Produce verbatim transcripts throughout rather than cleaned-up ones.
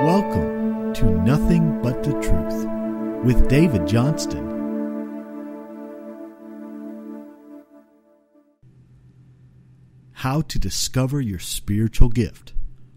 Welcome to Nothing But the Truth with David Johnston. How to discover your spiritual gift.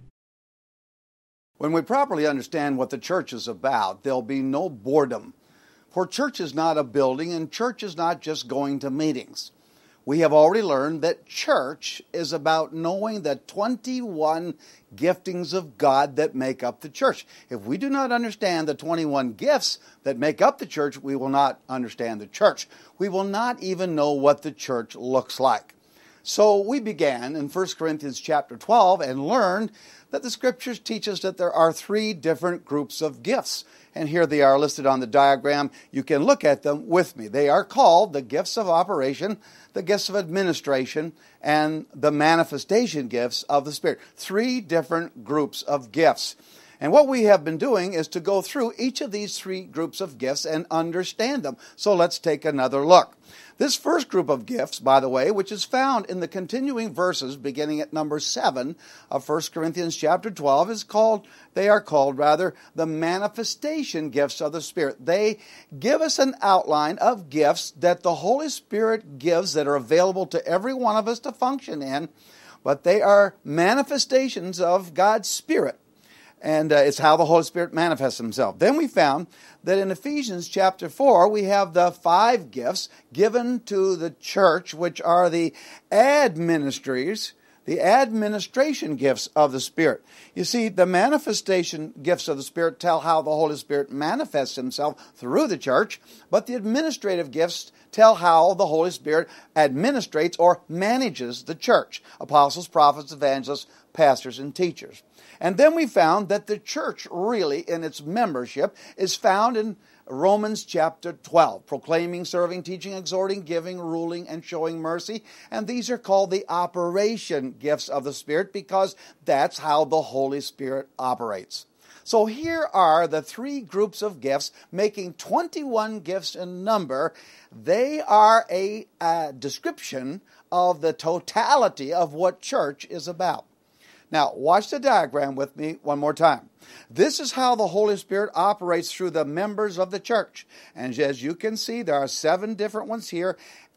When we properly understand what the church is about, there'll be no boredom. For church is not a building, and church is not just going to meetings. We have already learned that church is about knowing the twenty-one giftings of God that make up the church. If we do not understand the twenty-one gifts that make up the church, we will not understand the church. We will not even know what the church looks like. So we began in First Corinthians chapter twelve and learned that the Scriptures teach us that there are three different groups of gifts. And here they are listed on the diagram. You can look at them with me. They are called the gifts of operation, the gifts of administration, and the manifestation gifts of the Spirit. Three different groups of gifts. And what we have been doing is to go through each of these three groups of gifts and understand them. So let's take another look. This first group of gifts, by the way, which is found in the continuing verses beginning at number seven of First Corinthians chapter twelve, is called, they are called rather, the manifestation gifts of the Spirit. They give us an outline of gifts that the Holy Spirit gives that are available to every one of us to function in, but they are manifestations of God's Spirit. And uh, it's how the Holy Spirit manifests himself. Then we found that in Ephesians chapter four, we have the five gifts given to the church, which are the administries, the administration gifts of the Spirit. You see, the manifestation gifts of the Spirit tell how the Holy Spirit manifests himself through the church, but the administrative gifts tell how the Holy Spirit administrates or manages the church. Apostles, prophets, evangelists, pastors, and teachers. And then we found that the church really in its membership is found in Romans chapter twelve, proclaiming, serving, teaching, exhorting, giving, ruling, and showing mercy. And these are called the operation gifts of the Spirit because that's how the Holy Spirit operates. So here are the three groups of gifts, making twenty-one gifts in number. They are a, a description of the totality of what church is about. Now, watch the diagram with me one more time. This is how the Holy Spirit operates through the members of the church. And as you can see, there are seven different ones here.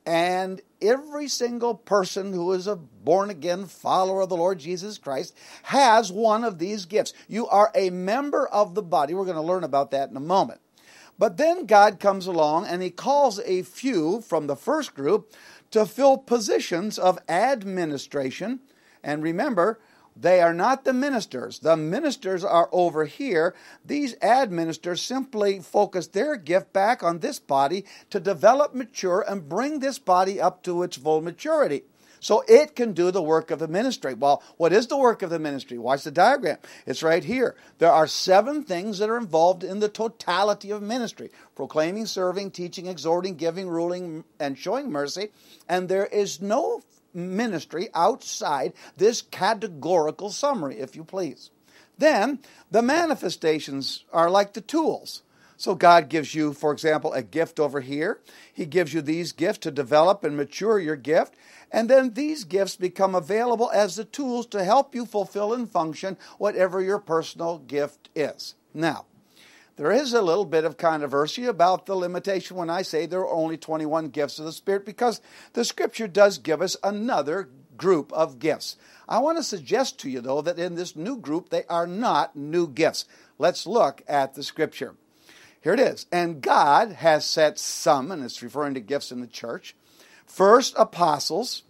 And every single person who is a born-again follower of the Lord Jesus Christ has one of these gifts. You are a member of the body. We're going to learn about that in a moment. But then God comes along and he calls a few from the first group to fill positions of administration. And remember, they are not the ministers. The ministers are over here. These administrators simply focus their gift back on this body to develop, mature, and bring this body up to its full maturity so it can do the work of the ministry. Well, what is the work of the ministry? Watch the diagram. It's right here. There are seven things that are involved in the totality of ministry: proclaiming, serving, teaching, exhorting, giving, ruling, and showing mercy. And there is no ministry outside this categorical summary, if you please. Then, the manifestations are like the tools. So God gives you, for example, a gift over here. He gives you these gifts to develop and mature your gift. And then these gifts become available as the tools to help you fulfill and function whatever your personal gift is. Now, there is a little bit of controversy about the limitation when I say there are only twenty-one gifts of the Spirit, because the Scripture does give us another group of gifts. I want to suggest to you, though, that in this new group, they are not new gifts. Let's look at the Scripture. Here it is. And God has set some, and it's referring to gifts in the church, first apostles,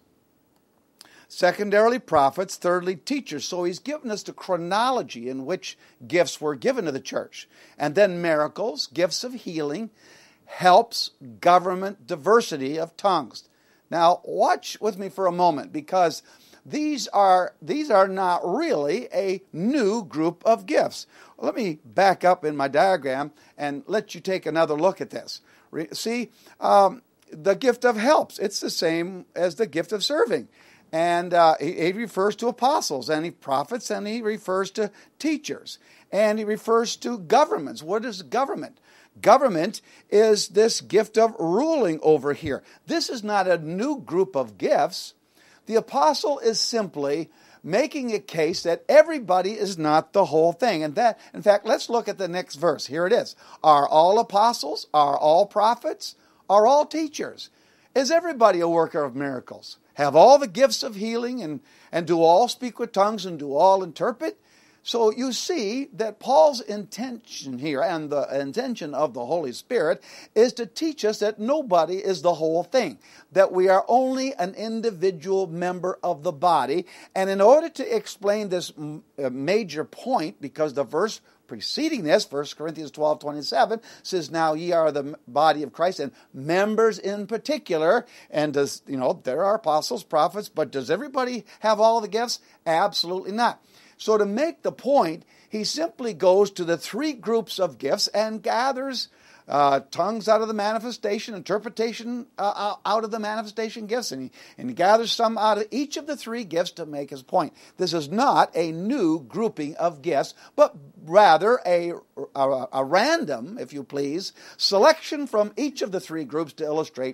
secondarily prophets, thirdly teachers. So he's given us the chronology in which gifts were given to the church. And then miracles, gifts of healing, helps, government, diversity of tongues. Now watch with me for a moment, because these are, these are not really a new group of gifts. Let me back up in my diagram and let you take another look at this. See, um, the gift of helps, it's the same as the gift of serving. And uh, he, he refers to apostles, and he prophets, and he refers to teachers, and he refers to governments. What is government? Government is this gift of ruling over here. This is not a new group of gifts. The apostle is simply making a case that everybody is not the whole thing. And that, in fact, let's look at the next verse. Here it is. Are all apostles? Are all prophets? Are all teachers? Is everybody a worker of miracles? Have all the gifts of healing, and, and do all speak with tongues, and do all interpret? So you see that Paul's intention here, and the intention of the Holy Spirit, is to teach us that nobody is the whole thing, that we are only an individual member of the body. And in order to explain this major point, because the verse preceding this, First Corinthians twelve twenty-seven, says, now ye are the body of Christ, and members in particular. And does, you know, there are apostles, prophets, but does everybody have all the gifts? Absolutely not. So to make the point, he simply goes to the three groups of gifts and gathers uh, tongues out of the manifestation, interpretation uh, out of the manifestation gifts, and he, and he gathers some out of each of the three gifts to make his point. This is not a new grouping of gifts, but rather a, a, a random, if you please, selection from each of the three groups to illustrate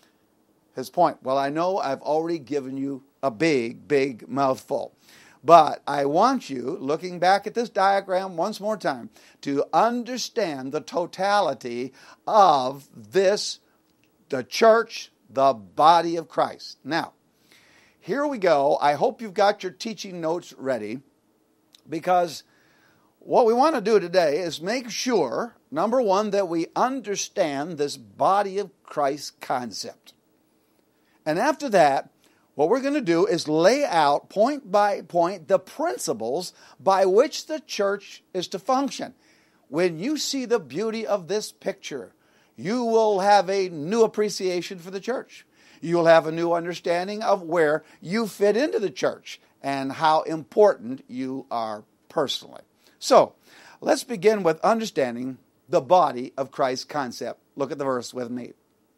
his point. Well, I know I've already given you a big, big mouthful. But I want you, looking back at this diagram once more time, to understand the totality of this, the church, the body of Christ. Now, here we go. I hope you've got your teaching notes ready, because what we want to do today is make sure, number one, that we understand this body of Christ concept. And after that, what we're going to do is lay out point by point the principles by which the church is to function. When you see the beauty of this picture, you will have a new appreciation for the church. You'll have a new understanding of where you fit into the church and how important you are personally. So, let's begin with understanding the body of Christ concept. Look at the verse with me.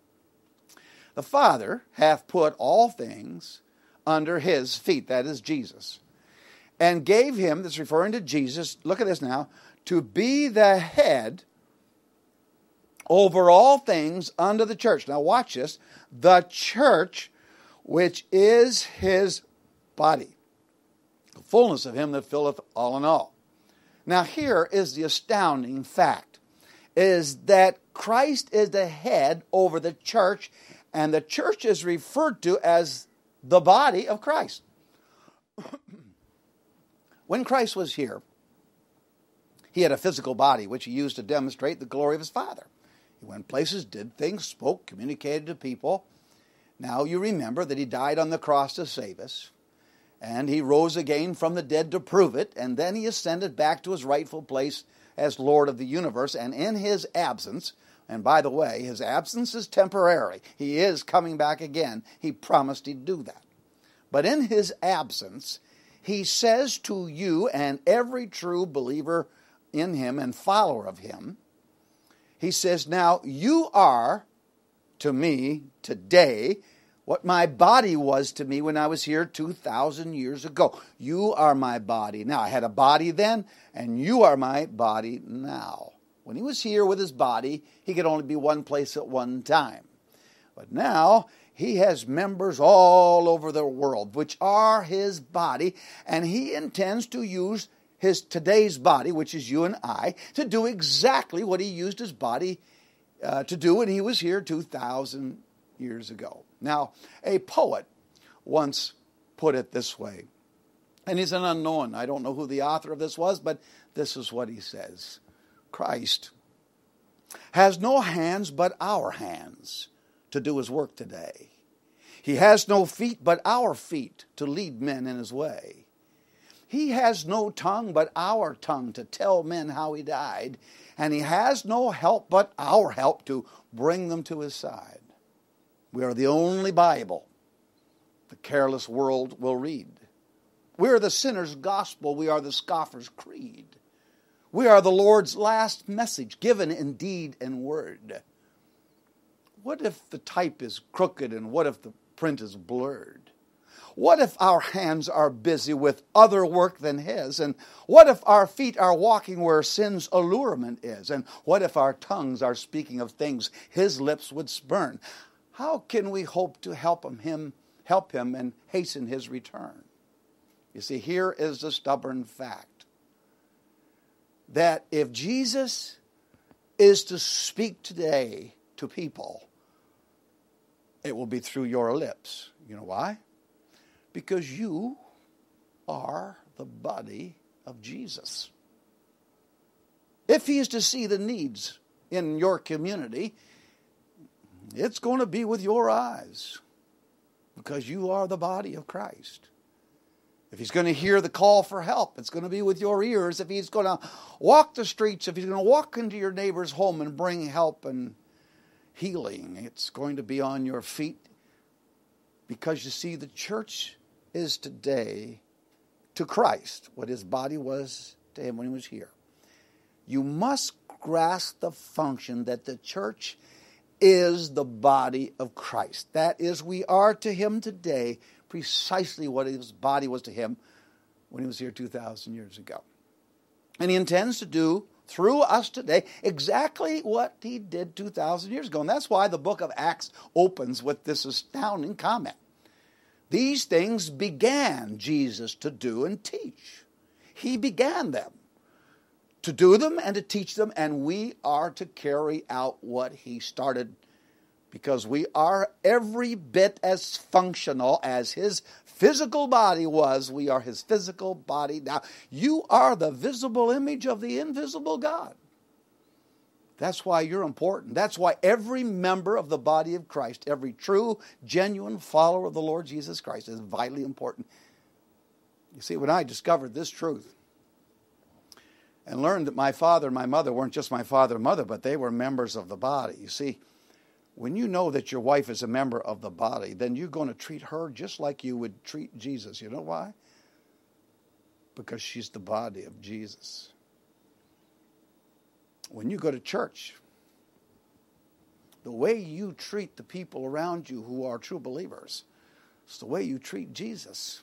The Father hath put all things under his feet, that is Jesus, and gave him, that's referring to Jesus, look at this now, to be the head over all things under the church. Now watch this. The church, which is his body, the fullness of him that filleth all in all. Now here is the astounding fact, is that Christ is the head over the church, and the church is referred to as the body of Christ. When Christ was here, he had a physical body which he used to demonstrate the glory of his Father. He went places, did things, spoke, communicated to people. Now you remember that he died on the cross to save us, and he rose again from the dead to prove it, and then he ascended back to his rightful place as Lord of the universe, and in his absence, and by the way, his absence is temporary. He is coming back again. He promised he'd do that. But in his absence, he says to you and every true believer in him and follower of him, he says, now you are to me today what my body was to me when I was here two thousand years ago. You are my body now. I had a body then, and you are my body now. When he was here with his body, he could only be one place at one time. But now, he has members all over the world, which are his body, and he intends to use his today's body, which is you and I, to do exactly what he used his body uh, to do when he was here two thousand years ago. Now, a poet once put it this way, and he's an unknown. I don't know who the author of this was, but this is what he says. Christ has no hands but our hands to do his work today. He has no feet but our feet to lead men in his way. He has no tongue but our tongue to tell men how he died. And he has no help but our help to bring them to his side. We are the only Bible the careless world will read. We are the sinner's gospel. We are the scoffer's creed. We are the Lord's last message, given in deed and word. What if the type is crooked, and what if the print is blurred? What if our hands are busy with other work than his? And what if our feet are walking where sin's allurement is? And what if our tongues are speaking of things his lips would spurn? How can we hope to help him, him help him and hasten his return? You see, here is the stubborn fact that if Jesus is to speak today to people, it will be through your lips. You know why? Because you are the body of Jesus. If he is to see the needs in your community, it's going to be with your eyes, because you are the body of Christ. If he's going to hear the call for help, it's going to be with your ears. If he's going to walk the streets, if he's going to walk into your neighbor's home and bring help and healing, it's going to be on your feet. Because you see, the church is today to Christ what his body was to him when he was here. You must grasp the function that the church is the body of Christ. That is, we are to him today precisely what his body was to him when he was here two thousand years ago. And he intends to do through us today exactly what he did two thousand years ago. And that's why the book of Acts opens with this astounding comment. These things began Jesus to do and teach. He began them, to do them and to teach them, and we are to carry out what he started, because we are every bit as functional as his physical body was. We are his physical body now. You are the visible image of the invisible God. That's why you're important. That's why every member of the body of Christ, every true, genuine follower of the Lord Jesus Christ is vitally important. You see, when I discovered this truth and learned that my father and my mother weren't just my father and mother, but they were members of the body. You see, when you know that your wife is a member of the body, then you're going to treat her just like you would treat Jesus. You know why? Because she's the body of Jesus. When you go to church, the way you treat the people around you who are true believers is the way you treat Jesus.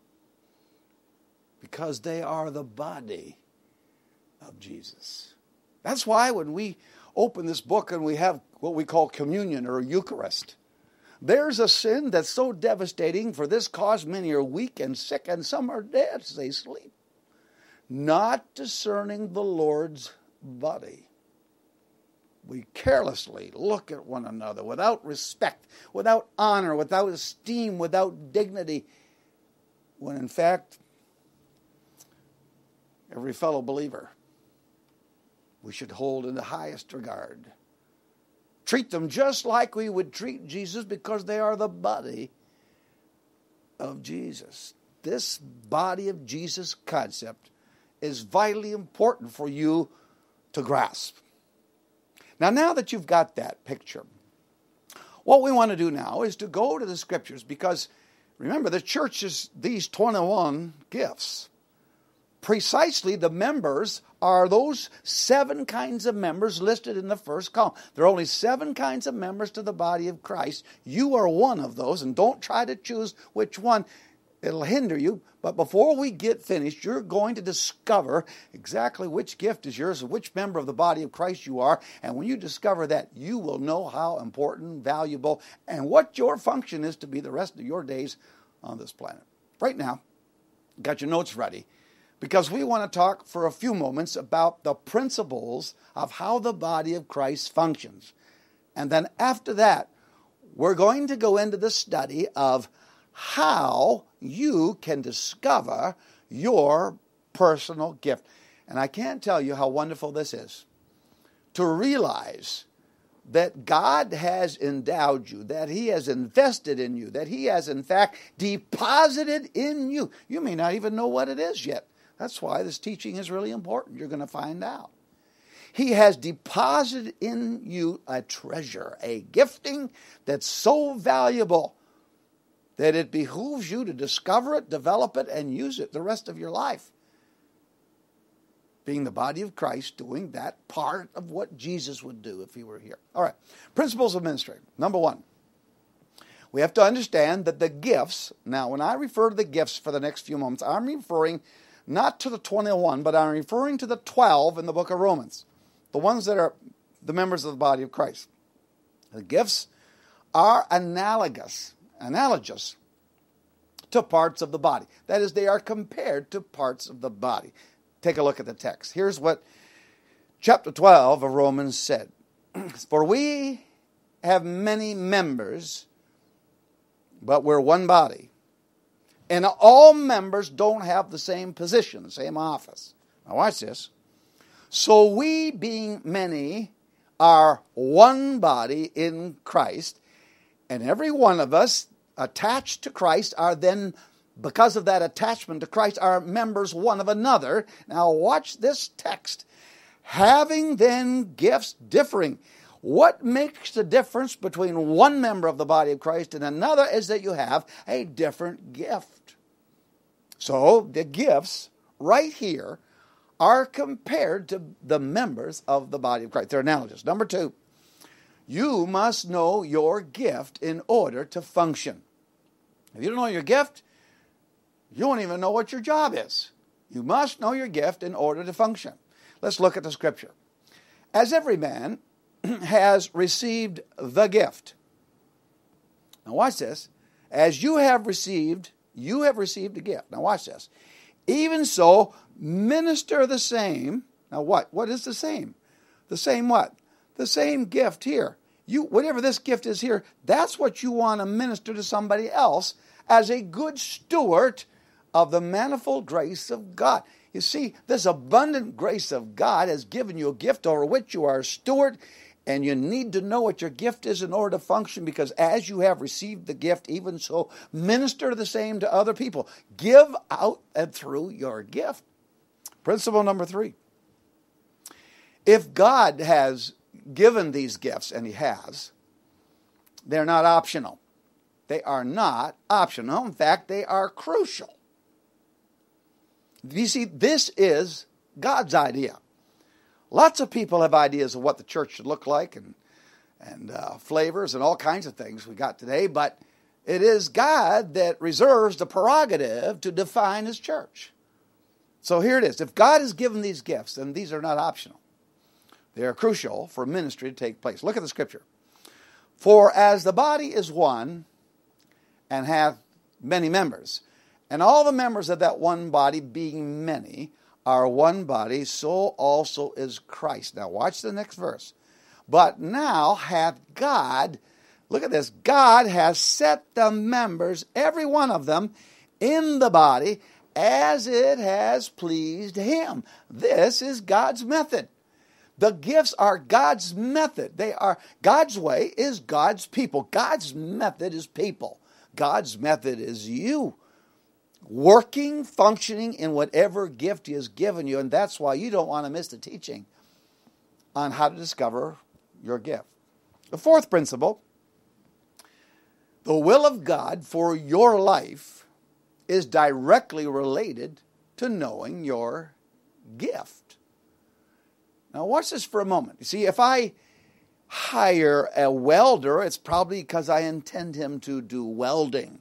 Because they are the body of Jesus. That's why when we open this book and we have what we call communion or Eucharist, there's a sin that's so devastating. For this cause many are weak and sick, and some are dead as they sleep, not discerning the Lord's body. We carelessly look at one another without respect, without honor, without esteem, without dignity, when in fact, every fellow believer we should hold in the highest regard. Treat them just like we would treat Jesus, because they are the body of Jesus. This body of Jesus concept is vitally important for you to grasp. Now, now that you've got that picture, what we want to do now is to go to the Scriptures, because remember, the church is these twenty-one gifts. Precisely, the members are those seven kinds of members listed in the first column. There are only seven kinds of members to the body of Christ. You are one of those, and don't try to choose which one. It'll hinder you. But before we get finished, you're going to discover exactly which gift is yours and which member of the body of Christ you are. And when you discover that, you will know how important, valuable, and what your function is to be the rest of your days on this planet. Right now, got your notes ready, because we want to talk for a few moments about the principles of how the body of Christ functions. And then after that, we're going to go into the study of how you can discover your personal gift. And I can't tell you how wonderful this is, to realize that God has endowed you, that he has invested in you, that he has in fact deposited in you. You may not even know what it is yet. That's why this teaching is really important. You're going to find out. He has deposited in you a treasure, a gifting that's so valuable that it behooves you to discover it, develop it, and use it the rest of your life. Being the body of Christ, doing that part of what Jesus would do if he were here. All right, principles of ministry. Number one, we have to understand that the gifts, now when I refer to the gifts for the next few moments, I'm referring not to the twenty-one, but I'm referring to the twelve in the book of Romans, the ones that are the members of the body of Christ. The gifts are analogous, analogous to parts of the body. That is, they are compared to parts of the body. Take a look at the text. Here's what chapter twelve of Romans said. For we have many members, but we're one body. And all members don't have the same position, the same office. Now watch this. So we, being many, are one body in Christ, and every one of us attached to Christ are then, because of that attachment to Christ, are members one of another. Now watch this text. Having then gifts differing. What makes the difference between one member of the body of Christ and another is that you have a different gift. So the gifts right here are compared to the members of the body of Christ. They're analogous. Number two, you must know your gift in order to function. If you don't know your gift, you won't even know what your job is. You must know your gift in order to function. Let's look at the scripture. As every man has received the gift. Now watch this. As you have received, you have received a gift. Now watch this. Even so, minister the same. Now what? What is the same? The same what? The same gift here. You, whatever this gift is here, that's what you want to minister to somebody else as a good steward of the manifold grace of God. You see, this abundant grace of God has given you a gift over which you are a steward, and you need to know what your gift is in order to function, because as you have received the gift, even so, minister the same to other people. Give out and through your gift. Principle number three. If God has given these gifts, and He has, they're not optional. They are not optional. In fact, they are crucial. You see, this is God's idea. Lots of people have ideas of what the church should look like and, and uh, flavors and all kinds of things we got today, but it is God that reserves the prerogative to define His church. So here it is. If God has given these gifts, then these are not optional. They are crucial for ministry to take place. Look at the scripture. For as the body is one and hath many members, and all the members of that one body, being many, are one body, so also is Christ. Now watch the next verse. But now hath God, look at this, God has set the members, every one of them, in the body as it has pleased Him. This is God's method. The gifts are God's method. They are, God's way is God's people. God's method is people. God's method is you. Working, functioning in whatever gift He has given you. And that's why you don't want to miss the teaching on how to discover your gift. The fourth principle, the will of God for your life is directly related to knowing your gift. Now watch this for a moment. You see, if I hire a welder, it's probably because I intend him to do welding.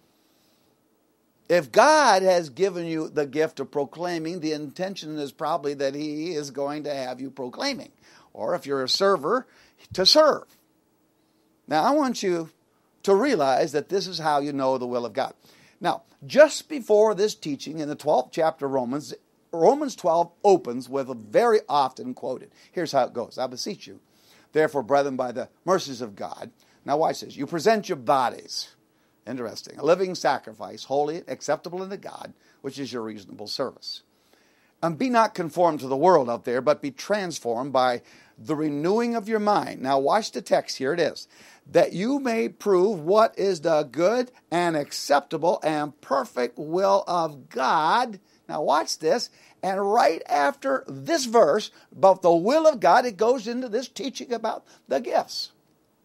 If God has given you the gift of proclaiming, the intention is probably that He is going to have you proclaiming. Or if you're a server, to serve. Now, I want you to realize that this is how you know the will of God. Now, just before this teaching in the twelfth chapter of Romans, Romans twelve opens with a very often quoted. Here's how it goes. I beseech you, therefore, brethren, by the mercies of God. Now watch this. You present your bodies. Interesting. A living sacrifice, holy, acceptable unto God, which is your reasonable service. And be not conformed to the world out there, but be transformed by the renewing of your mind. Now watch the text. Here it is. That you may prove what is the good and acceptable and perfect will of God. Now watch this. And right after this verse about the will of God, it goes into this teaching about the gifts.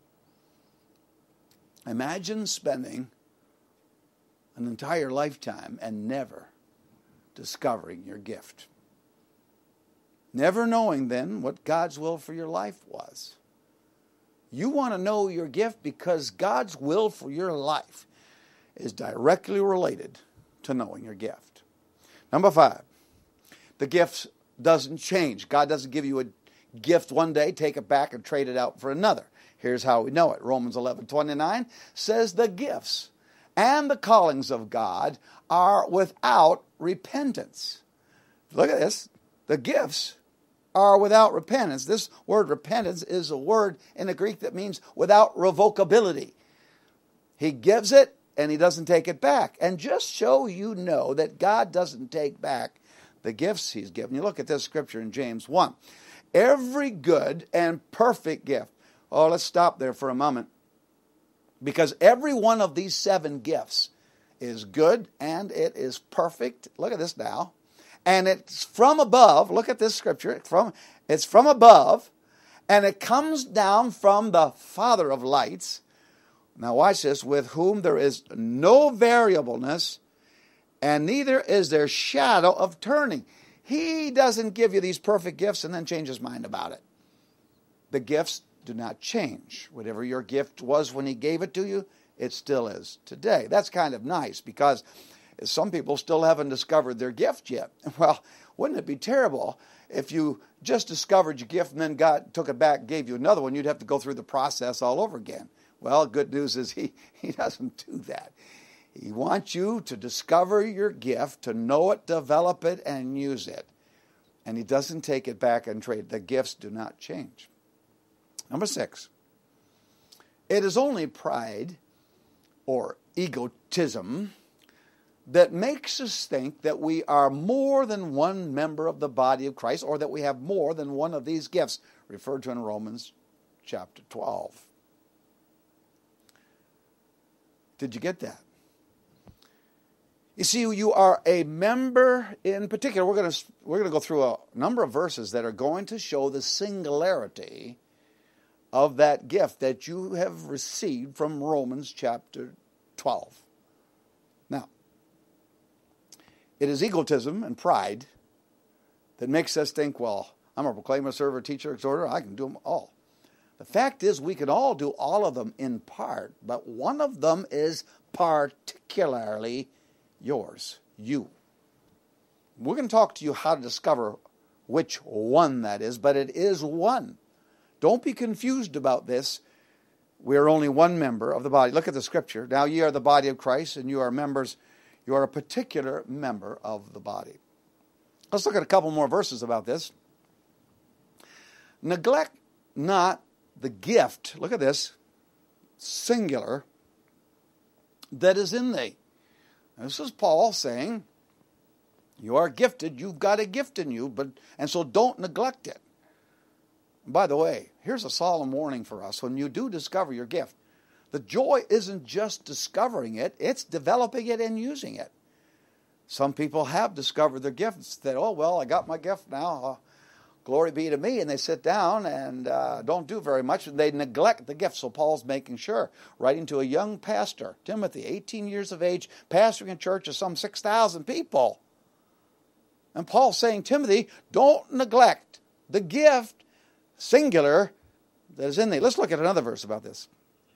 Imagine spending an entire lifetime and never discovering your gift. Never knowing then what God's will for your life was. You want to know your gift because God's will for your life is directly related to knowing your gift. Number five, the gift doesn't change. God doesn't give you a gift one day, take it back and trade it out for another. Here's how we know it. Romans eleven twenty-nine says the gifts and the callings of God are without repentance. Look at this. The gifts are without repentance. This word repentance is a word in the Greek that means without revocability. He gives it and he doesn't take it back. And just so you know that God doesn't take back the gifts he's given you, look at this scripture in James one. Every good and perfect gift. Oh, let's stop there for a moment. Because every one of these seven gifts is good and it is perfect. Look at this now. And it's from above. Look at this scripture. It's from, it's from above. And it comes down from the Father of lights. Now watch this. With whom there is no variableness, and neither is there shadow of turning. He doesn't give you these perfect gifts and then change his mind about it. The gifts do not change. Whatever your gift was when he gave it to you, it still is today. That's kind of nice because some people still haven't discovered their gift yet. Well, wouldn't it be terrible if you just discovered your gift and then God took it back and gave you another one? You'd have to go through the process all over again. Well, good news is he, he doesn't do that. He wants you to discover your gift, to know it, develop it, and use it. And he doesn't take it back and trade. The gifts do not change. Number six, it is only pride or egotism that makes us think that we are more than one member of the body of Christ, or that we have more than one of these gifts, referred to in Romans chapter twelve. Did you get that? You see, you are a member in particular. We're going to we're going to go through a number of verses that are going to show the singularity of that gift that you have received from Romans chapter twelve. Now, it is egotism and pride that makes us think, well, I'm a proclaimer, server, teacher, exhorter, I can do them all. The fact is, we can all do all of them in part, but one of them is particularly yours, you. We're going to talk to you how to discover which one that is, but it is one. Don't be confused about this. We are only one member of the body. Look at the scripture. Now ye are the body of Christ, and you are members. You are a particular member of the body. Let's look at a couple more verses about this. Neglect not the gift, look at this, singular, that is in thee. This is Paul saying, you are gifted, you've got a gift in you, but and so don't neglect it. By the way, here's a solemn warning for us. When you do discover your gift, the joy isn't just discovering it, it's developing it and using it. Some people have discovered their gifts. That, oh, well, I got my gift now. Uh, glory be to me. And they sit down and uh, don't do very much. And they neglect the gift. So Paul's making sure, writing to a young pastor, Timothy, eighteen years of age, pastoring a church of some six thousand people. And Paul's saying, Timothy, don't neglect the gift, singular, that is in thee. Let's look at another verse about this.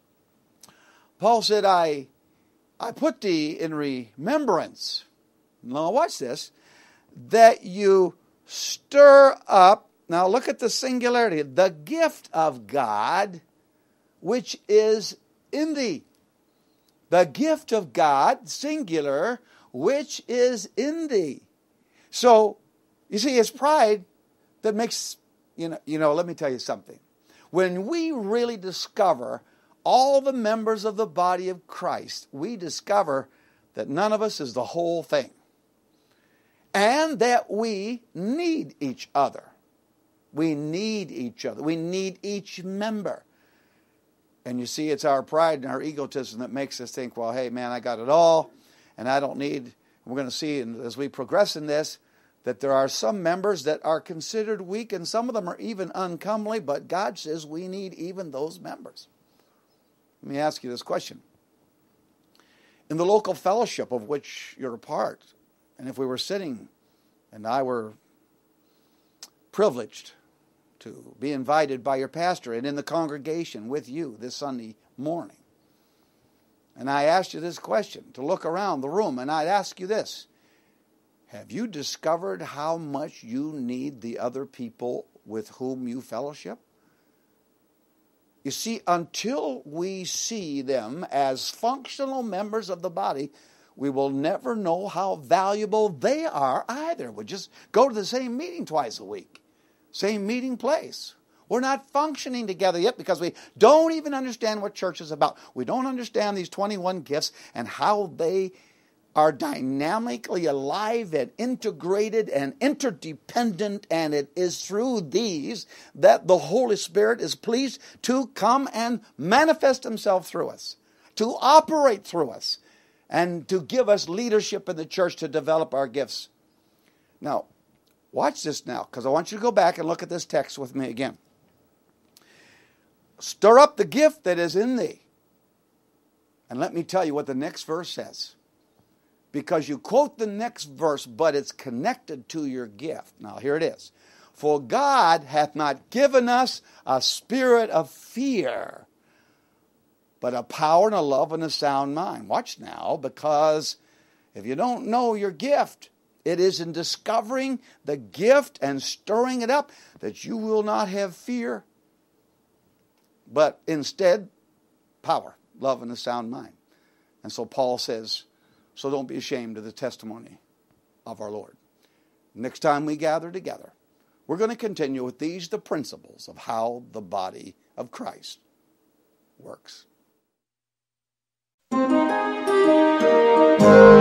Paul said, I, I put thee in remembrance. Now watch this. That you stir up, now look at the singularity, the gift of God which is in thee. The gift of God, singular, which is in thee. So, you see, it's pride that makes, you know, you know, let me tell you something. When we really discover all the members of the body of Christ, we discover that none of us is the whole thing. And that we need each other. We need each other. We need each member. And you see, it's our pride and our egotism that makes us think, well, hey, man, I got it all, and I don't need... We're going to see as we progress in this that there are some members that are considered weak, and some of them are even uncomely, but God says we need even those members. Let me ask you this question. In the local fellowship of which you're a part, and if we were sitting and I were privileged to be invited by your pastor and in the congregation with you this Sunday morning, and I asked you this question, to look around the room, and I'd ask you this. Have you discovered how much you need the other people with whom you fellowship? You see, until we see them as functional members of the body, we will never know how valuable they are either. We just go to the same meeting twice a week, same meeting place. We're not functioning together yet because we don't even understand what church is about. We don't understand these twenty-one gifts and how they are dynamically alive and integrated and interdependent, and it is through these that the Holy Spirit is pleased to come and manifest himself through us, to operate through us, and to give us leadership in the church to develop our gifts. Now, watch this now, because I want you to go back and look at this text with me again. Stir up the gift that is in thee. And let me tell you what the next verse says. Because you quote the next verse, but it's connected to your gift. Now, here it is. For God hath not given us a spirit of fear, but a power and a love and a sound mind. Watch now, because if you don't know your gift, it is in discovering the gift and stirring it up that you will not have fear, but instead power, love, and a sound mind. And so Paul says, so don't be ashamed of the testimony of our Lord. Next time we gather together, we're going to continue with these, the principles of how the body of Christ works.